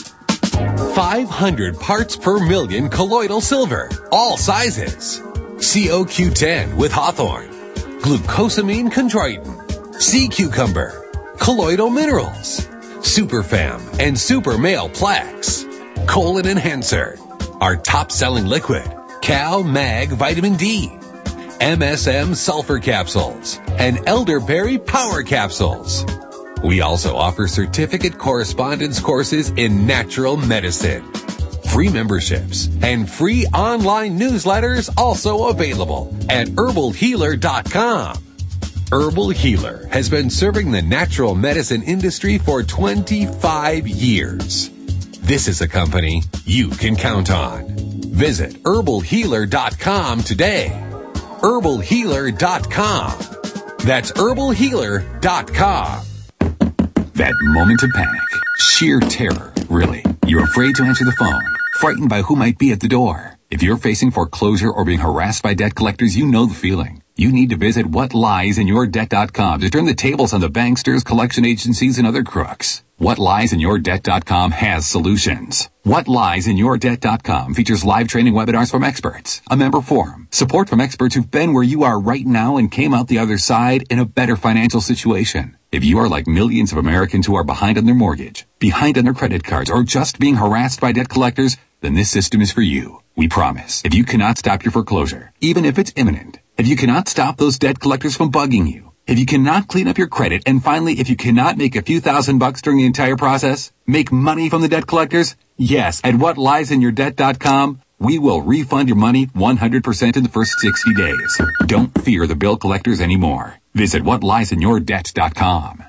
500 parts per million colloidal silver, all sizes. COQ10 with Hawthorne, glucosamine chondroitin, sea cucumber, colloidal minerals, Superfam and Super Male Plaques, colon enhancer, our top-selling liquid, Cal Mag Vitamin D, MSM sulfur capsules, and elderberry power capsules. We also offer certificate correspondence courses in natural medicine. Free memberships and free online newsletters also available at herbalhealer.com. Herbal Healer has been serving the natural medicine industry for 25 years. This is a company you can count on. Visit herbalhealer.com today. herbalhealer.com. That's herbalhealer.com. That moment of panic. Sheer terror, really. You're afraid to answer the phone, frightened by who might be at the door. If you're facing foreclosure or being harassed by debt collectors, you know the feeling. You need to visit whatliesinyourdebt.com to turn the tables on the banksters, collection agencies, and other crooks. Whatliesinyourdebt.com has solutions. Whatliesinyourdebt.com features live training webinars from experts, a member forum, support from experts who've been where you are right now and came out the other side in a better financial situation. If you are like millions of Americans who are behind on their mortgage, behind on their credit cards, or just being harassed by debt collectors, then this system is for you. We promise. If you cannot stop your foreclosure, even if it's imminent, if you cannot stop those debt collectors from bugging you, if you cannot clean up your credit, and finally, if you cannot make a few $1,000s during the entire process, make money from the debt collectors, yes, at whatliesinyourdebt.com, we will refund your money 100% in the first 60 days. Don't fear the bill collectors anymore. Visit whatliesinyourdebt.com.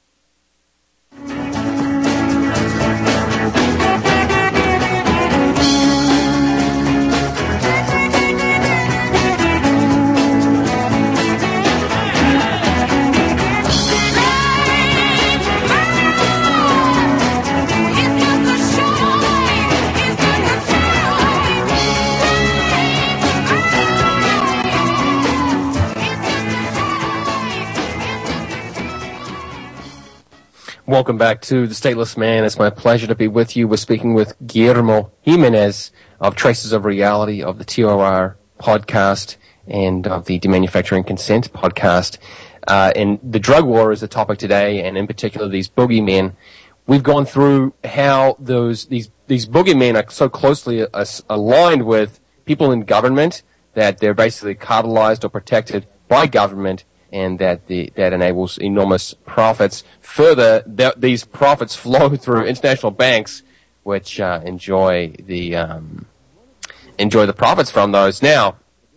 Welcome back to The Stateless Man. It's my pleasure to be with you. We're speaking with Guillermo Jimenez of Traces of Reality, of the TOR podcast, and of the Demanufacturing Consent podcast. And the drug war is the topic today, and in particular these boogeymen. We've gone through how these boogeymen are so closely aligned with people in government that they're basically cartelized or protected by government, and that enables enormous profits. Further, these profits flow through international banks, which enjoy the profits from those. Now,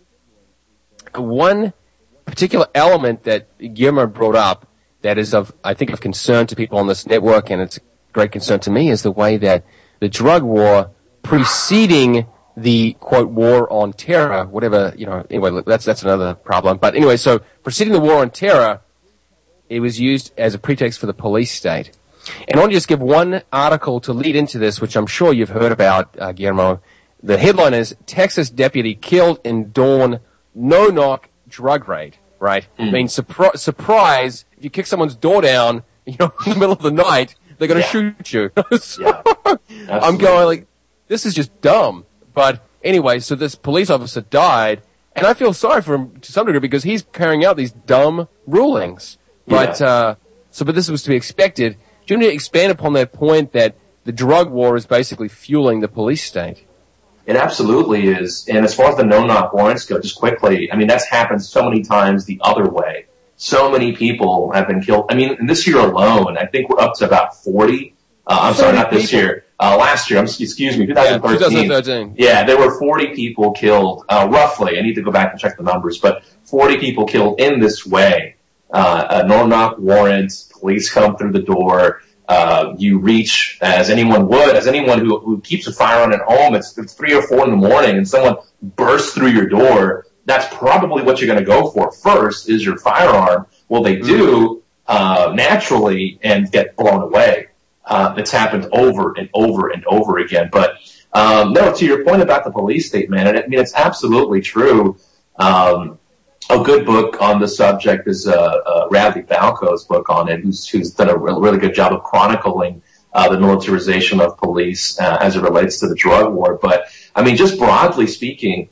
one particular element that Guillermo brought up that is of concern to people on this network, and it's a great concern to me, is the way that the drug war preceding the, quote, war on terror, whatever, anyway, that's another problem. But anyway, so preceding the war on terror, it was used as a pretext for the police state. And I want to just give one article to lead into this, which I'm sure you've heard about, Guillermo. The headline is, Texas deputy killed in dawn no-knock drug raid. right? I mean, surprise, if you kick someone's door down, in the middle of the night, they're going to shoot you. So, I'm going like, this is just dumb. But anyway, so this police officer died, and I feel sorry for him to some degree because he's carrying out these dumb rulings. But, but this was to be expected. Do you want to expand upon that point that the drug war is basically fueling the police state? It absolutely is. And as far as the no-knock warrants go, just quickly, I mean, that's happened so many times the other way. So many people have been killed. I mean, in this year alone, I think we're up to about 40. I'm sorry, not this year. Last year, excuse me, 2013. 2013. Yeah, there were 40 people killed, roughly. I need to go back and check the numbers, but 40 people killed in this way. No-knock warrants, police come through the door, you reach, as anyone who keeps a firearm at home, it's 3 or 4 in the morning and someone bursts through your door, that's probably what you're going to go for first is your firearm. Well, they do, naturally and get blown away. It's happened over and over and over again. But, no, to your point about the police state, man, I mean, it's absolutely true. A good book on the subject is Radley Balco's book on it, who's done a really good job of chronicling the militarization of police as it relates to the drug war. But I mean, just broadly speaking,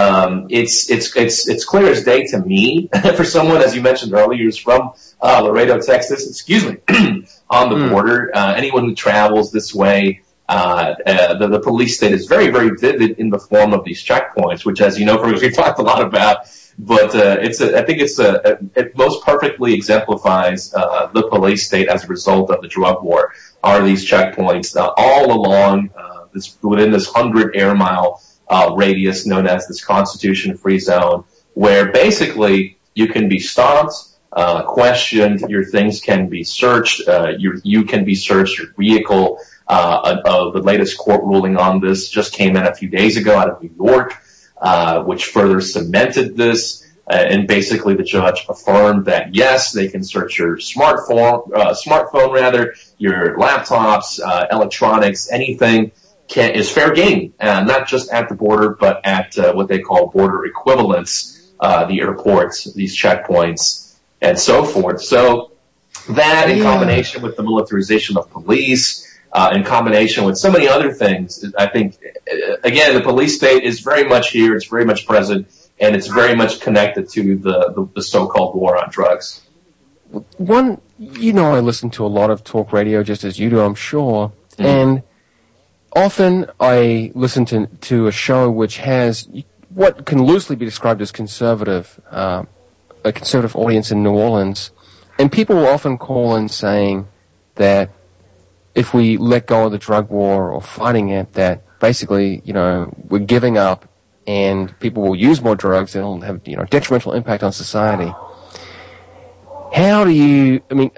it's clear as day to me for someone, as you mentioned earlier, who's from Laredo, Texas. On the border. Anyone who travels this way. The police state is very, very vivid in the form of these checkpoints, which, as you know, we've talked a lot about. But I think it most perfectly exemplifies the police state as a result of the drug war. Are these checkpoints all along within this 100 air mile radius known as this Constitution-free zone, where basically you can be stopped, questioned, your things can be searched, you can be searched, your vehicle. The latest court ruling on this just came in a few days ago out of New York, which further cemented this. And basically the judge affirmed that yes, they can search your smartphone, your laptops, electronics, anything is fair game, not just at the border, but at what they call border equivalents, the airports, these checkpoints, and so forth. So that, in combination with the militarization of police, in combination with so many other things, I think, again, the police state is very much here, it's very much present, and it's very much connected to the so-called war on drugs. I listen to a lot of talk radio, just as you do, I'm sure, and often I listen to a show which has what can loosely be described as conservative, a conservative audience in New Orleans, and people will often call in saying that if we let go of the drug war or fighting it, that basically, we're giving up and people will use more drugs and it'll have, detrimental impact on society. How do you,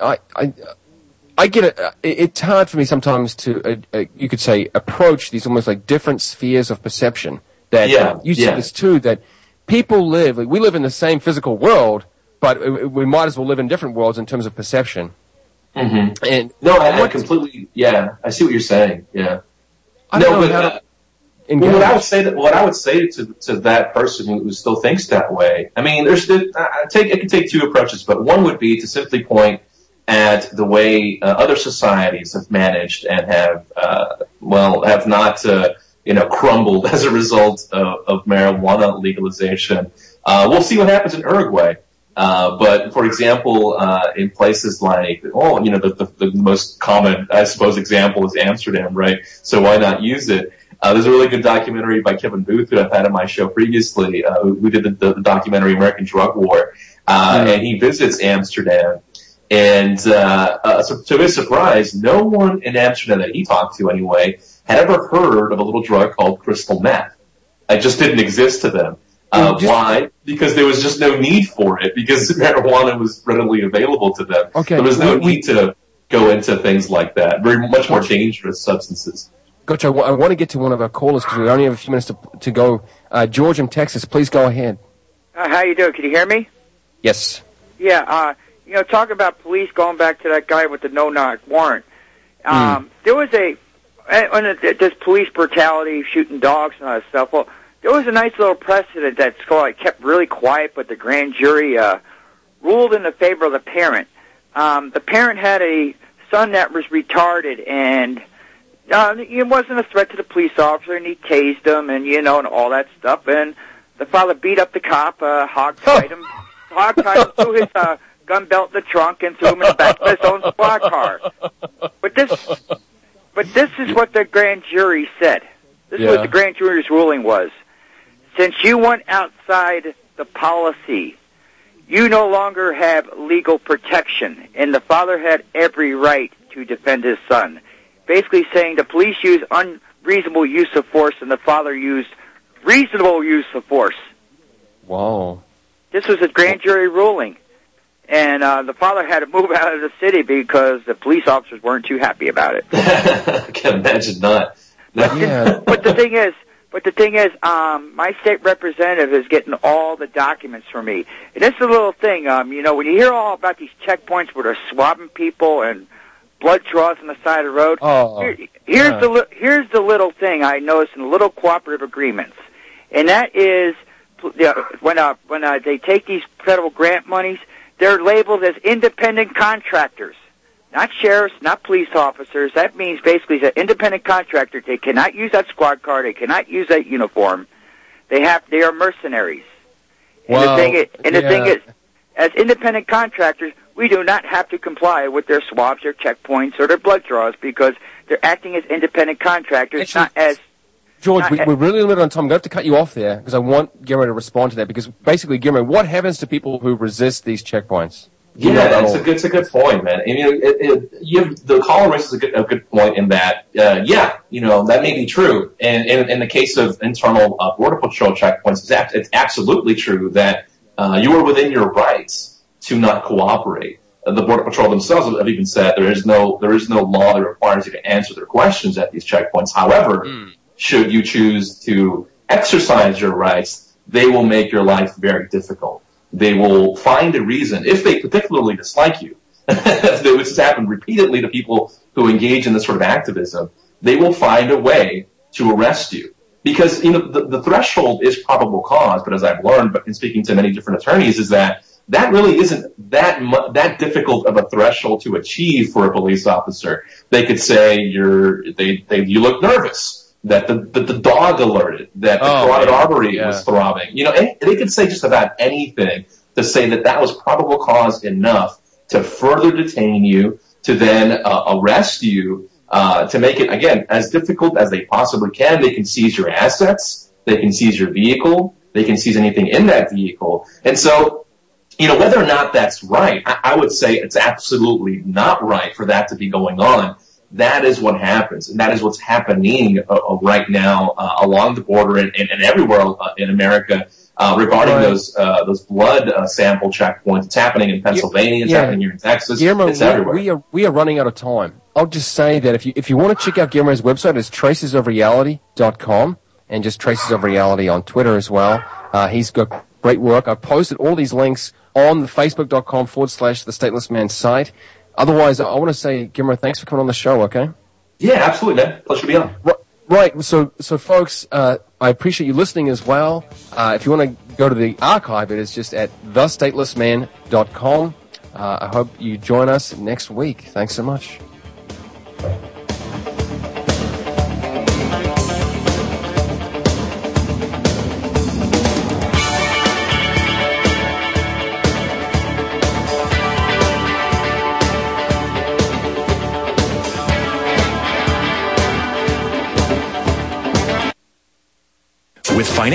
I get it. It's hard for me sometimes to, you could say, approach these almost like different spheres of perception. That you see this too. That people we live in the same physical world, but we might as well live in different worlds in terms of perception. Mm-hmm. And I completely. Yeah, I see what you're saying. Yeah. What I would say to that person who still thinks that way. I mean, it can take two approaches, but one would be to simply point at the way other societies have managed and have not crumbled as a result of marijuana legalization. We'll see what happens in Uruguay. But for example, in places like, the most common, I suppose, example is Amsterdam, right? So why not use it? There's a really good documentary by Kevin Booth, who I've had on my show previously, who did the documentary American Drug War, and he visits Amsterdam. And so to his surprise, no one in Amsterdam that he talked to anyway had ever heard of a little drug called crystal meth. It just didn't exist to them. Why? Because there was just no need for it, because marijuana was readily available to them. Okay. There was no need to go into things like that, much more dangerous substances. Gotcha. I want to get to one of our callers because we only have a few minutes to go. George in Texas, please go ahead. How you doing? Can you hear me? Yes. Yeah, talk about police, going back to that guy with the no-knock warrant. There was this police brutality, shooting dogs and all that stuff. Well, there was a nice little precedent that's kept really quiet, but the grand jury ruled in the favor of the parent. The parent had a son that was retarded, and it wasn't a threat to the police officer, and he tased him, and and all that stuff. And the father beat up the cop, hogtied him, threw his gun belt in the trunk, and threw him in the back of his own squad car. But this is what the grand jury said. This is what the grand jury's ruling was. Since you went outside the policy, you no longer have legal protection, and the father had every right to defend his son. Basically saying the police used unreasonable use of force, and the father used reasonable use of force. Wow. This was a grand jury ruling, and the father had to move out of the city because the police officers weren't too happy about it. I can imagine not. But the thing is, my state representative is getting all the documents for me. And this is a little thing, when you hear all about these checkpoints where they're swabbing people and blood draws on the side of the road, here's the little thing I noticed in the little cooperative agreements. And that is, when they take these federal grant monies, they're labeled as independent contractors. Not sheriffs, not police officers. That means basically as an independent contractor, they cannot use that squad car, they cannot use that uniform. They are mercenaries. And the thing is, as independent contractors, we do not have to comply with their swabs, their checkpoints, or their blood draws because they're acting as independent contractors, Actually, not as... George, we're really limited on time. I'm going to have to cut you off there because I want Guillermo to respond to that because basically, Guillermo, what happens to people who resist these checkpoints? Yeah, it's a good point, man. I mean, the caller raises a good point in that, that may be true. And in the case of internal Border Patrol checkpoints, it's absolutely true that you are within your rights to not cooperate. The Border Patrol themselves have even said there is no law that requires you to answer their questions at these checkpoints. However, should you choose to exercise your rights, they will make your life very difficult. They will find a reason, if they particularly dislike you, which has happened repeatedly to people who engage in this sort of activism, they will find a way to arrest you. Because, the threshold is probable cause, but as I've learned, but in speaking to many different attorneys, is that really isn't that difficult of a threshold to achieve for a police officer. They could say you look nervous. That the dog alerted, that the carotid artery was throbbing. They could say just about anything to say that was probable cause enough to further detain you, to then arrest you, to make it, again, as difficult as they possibly can. They can seize your assets. They can seize your vehicle. They can seize anything in that vehicle. And so, whether or not that's right, I would say it's absolutely not right for that to be going on. That is what happens, and that is what's happening right now along the border and everywhere in America regarding those blood sample checkpoints. It's happening in Pennsylvania. It's happening here in Texas. Guillermo, it's everywhere. We are running out of time. I'll just say that if you want to check out Guillermo's website, it's tracesofreality.com, and just Traces of Reality on Twitter as well. He's got great work. I've posted all these links on the facebook.com/the Stateless Man site. Otherwise, I want to say, Guillermo, thanks for coming on the show, okay? Yeah, absolutely, man. Pleasure to be on. Right. So folks, I appreciate you listening as well. If you want to go to the archive, it is just at thestatelessman.com. I hope you join us next week. Thanks so much.